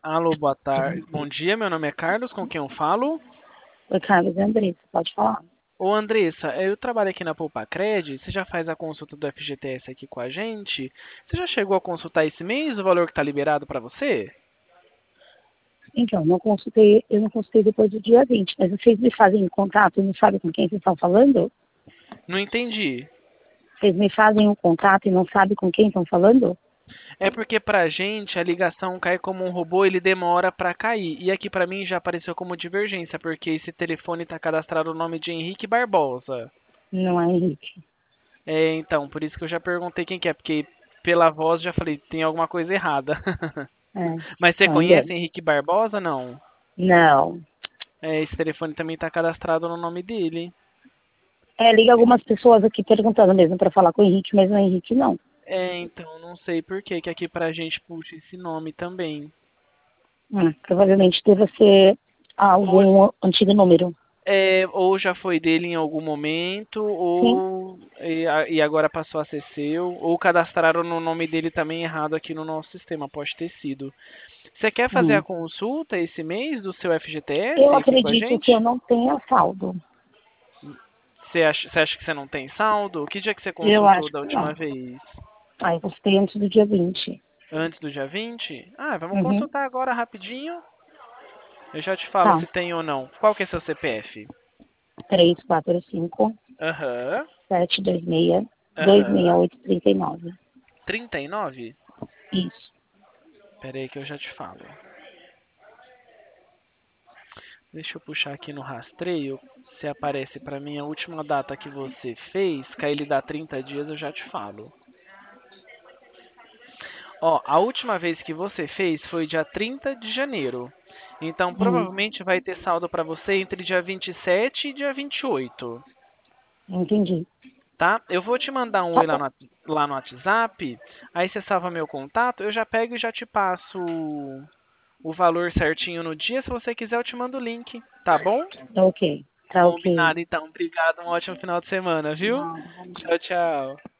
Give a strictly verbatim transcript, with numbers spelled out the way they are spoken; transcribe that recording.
Alô, boa tarde. Bom dia, meu nome é Carlos, com quem eu falo? Oi, Carlos e Andressa, pode falar. Ô, Andressa, eu trabalho aqui na Poupacred, você já faz a consulta do F G T S aqui com a gente? Você já chegou a consultar esse mês o valor que está liberado para você? Então, não consultei, eu não consultei depois do dia vinte, mas vocês me fazem contato e não sabem com quem vocês estão falando? Não entendi. Vocês me fazem um contato e não sabem com quem estão falando? É porque pra gente a ligação cai como um robô, ele demora para cair. E aqui para mim já apareceu como divergência, porque esse telefone está cadastrado o nome de Henrique Barbosa. Não é Henrique. É, então, por isso que eu já perguntei quem que é, porque pela voz já falei, tem alguma coisa errada. É, Mas você não, conhece engano. Henrique Barbosa? Não. Não. É, esse telefone também está cadastrado no nome dele. É, liga algumas pessoas aqui perguntando mesmo para falar com o Henrique, mas não é Henrique, não. É, então, não sei por que que aqui pra gente puxa esse nome também. Hum, provavelmente deva ser Ou, algum antigo número. é, ou já foi dele em algum momento, Sim? ou e, a- e agora passou a ser seu, ou cadastraram no nome dele também errado aqui no nosso sistema, pode ter sido. Você quer fazer a Hum. consulta esse mês do seu Eu F G T S aqui com a acredito que eu gente? não tenha saldo. Você acha, você acha que você não tem saldo? Que dia que você Eu consultou acho da que não. última vez? Aí eu gostei antes do dia vinte. Antes do dia vinte? Ah, vamos Uhum. consultar agora rapidinho. Eu já te falo Tá. se tem ou não. Qual que é seu C P F? três quatro cinco, Aham, sete dois seis, dois seis aham. oito três nove. Trinta e nove. Isso. Pera aí que eu já te falo. Deixa eu puxar aqui no rastreio. Se aparece pra mim a última data que você fez, que aí ele dá trinta dias, eu já te falo. Ó, a última vez que você fez foi dia trinta de janeiro. Então, Hum, provavelmente vai ter saldo pra você entre dia vinte e sete e dia vinte e oito. entendi. Tá? Eu vou te mandar um Tá oi lá bom. no, lá no WhatsApp, aí você salva meu contato, eu já pego e já te passo o, o valor certinho no dia. Se você quiser, eu te mando o link, tá bom? Tá ok. Tá ok. Combinado, então. Obrigado, um ótimo final de semana, viu? Nada, bom dia. Tchau, tchau.